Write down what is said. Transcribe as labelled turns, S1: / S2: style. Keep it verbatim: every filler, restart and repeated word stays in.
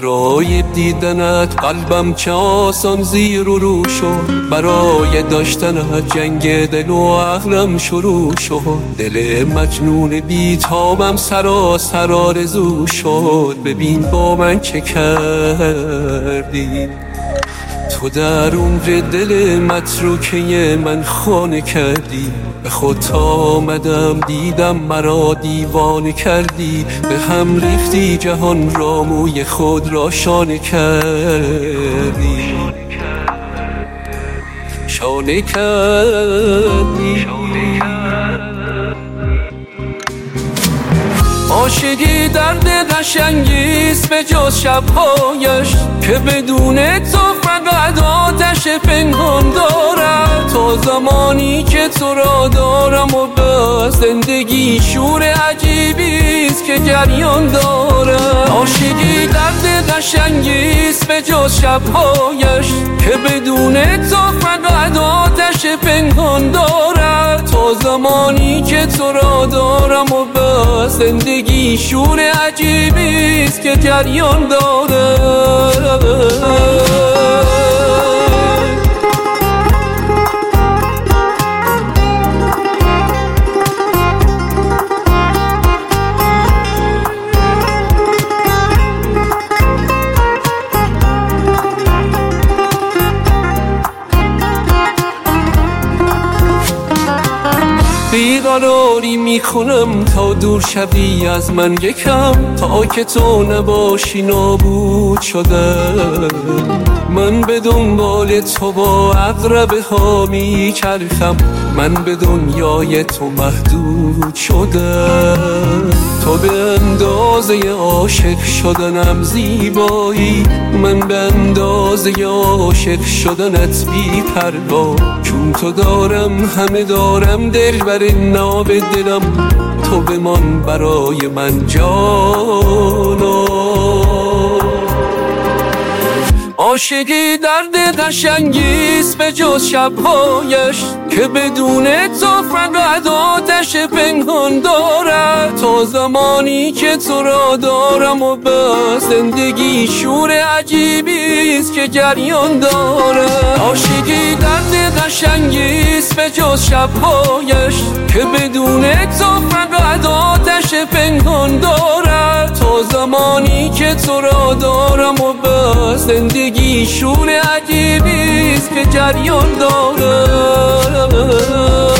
S1: برای دیدنت قلبم چه آسان زیر و رو شد، برای داشتنت جنگ دل و عقلم شروع شد. دل مجنون بیتابم سراسر آرزو شد، ببین با من چه کردی. تو در عمر دل متروکه من خانه کردی، به خود آمدم دیدم مرا دیوانه کردی. به هم ریختی جهان را، موی خود را شانه کردی، شانه کردی. عاشقی درد قشنگیست به جز شبهایش، که بدون تو فقط آتش پنهان دارم. تا زمانی که تو را دارم و به زندگی شور عجیبیست که جریان دارم. عاشقی درد قشنگیست به جز شبهایش، که بدون تو فقط آتش پنهان دارم. تا زمانی که تو را دارم و به زندگی شور عجیبیست که جریان دارم. بیقراری میکنم تا دور شوی از من یکم، تا که تو نباشی نابود شدم. من به دنبال تو با عقربه ها میچرخم، من به دنیای تو محدود شدم. تو به اندازه عاشق شدنم زیبایی، من به اندازه عاشق شدنت بی پروا. چون تو دارم همه دارم، دل بر ناب دلم، تو بمان برای من جانا. عاشقی درد قشنگیست به جز شبهایش، که بدون تو فقط آتش پنهان دارد. تا زمانی که تو را دارم و به زندگی شور عجیبیست که جریان دارد. عاشقی درد قشنگیست به جز شبهایش، که بدون تو فقط آتش پنهان دارد. تا زمانی که تو را دارم و به زندگی شور عجیبیست که جریان دارد.